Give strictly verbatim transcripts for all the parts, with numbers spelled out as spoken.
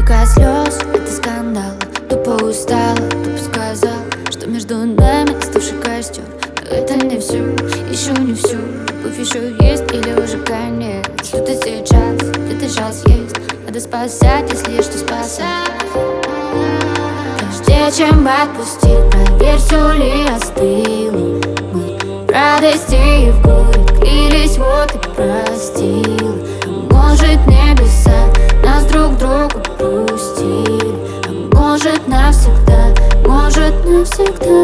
Столько слез, это скандал. Тупо устала, тупо сказал, что между нами остывший костер. Но это не все, еще не все. Любовь еще есть или уже конец? Что-то сейчас, где-то сейчас есть. Надо спасать, если есть что спасать. Прежде чем отпустить, проверь, все ли остыло. Мы в радости и в горе клялись, вот и простил. Может, небеса нас друг другу пустили, а может, навсегда, может, навсегда.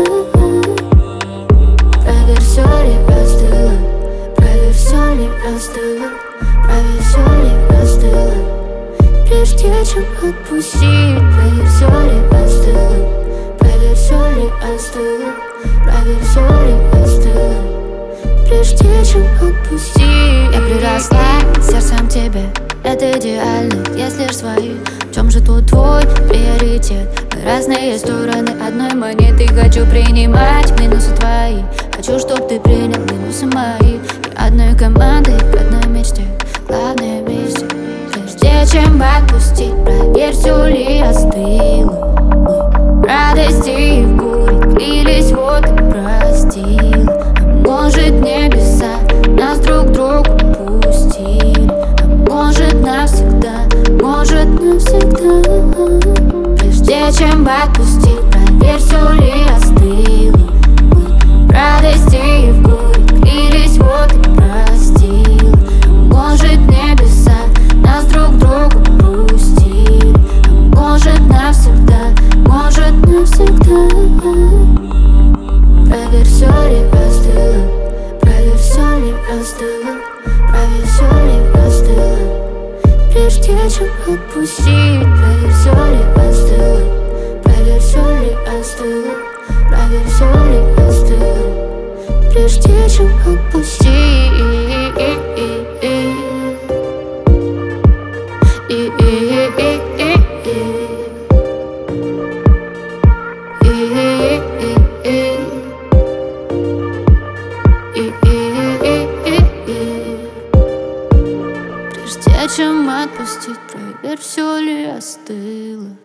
Проверь, все ли остыло, проверь, все ли остыло, проверь, все ли остыло. Прежде чем отпустить, проверь, все ли остыло, проверь, все ли остыло, проверь, все ли остыло. Прежде чем отпустить. Я приросла сердцем к тебе, это идеально, если ж свои. В чем же тут твой приоритет? Мы разные стороны одной монеты. Хочу принимать минусы твои, хочу, чтоб ты принял минусы мои. И одной командой к одной мечте, главное вместе. Прежде чем отпустить, проверь, все ли остыло. Мы в радости и в горе клялись, вот и простил. А может, небеса нас друг другу пустили, а может, навсегда, может, навсегда. Прежде чем отпустить, проверь, все ли остыло. Мы в радости и в горе клялись, вот и простил. А может, небеса нас друг другу пустили, а может, навсегда, может, навсегда. Проверь, все ли остыло, проверь, все ли остыло, проверь, все ли остыло. Прежде чем отпустить, проверь, все ли остыло, проверь, все ли остыло, проверь, все ли остыло. Прежде чем отпустить. Прежде чем отпустить, проверь, все ли остыло.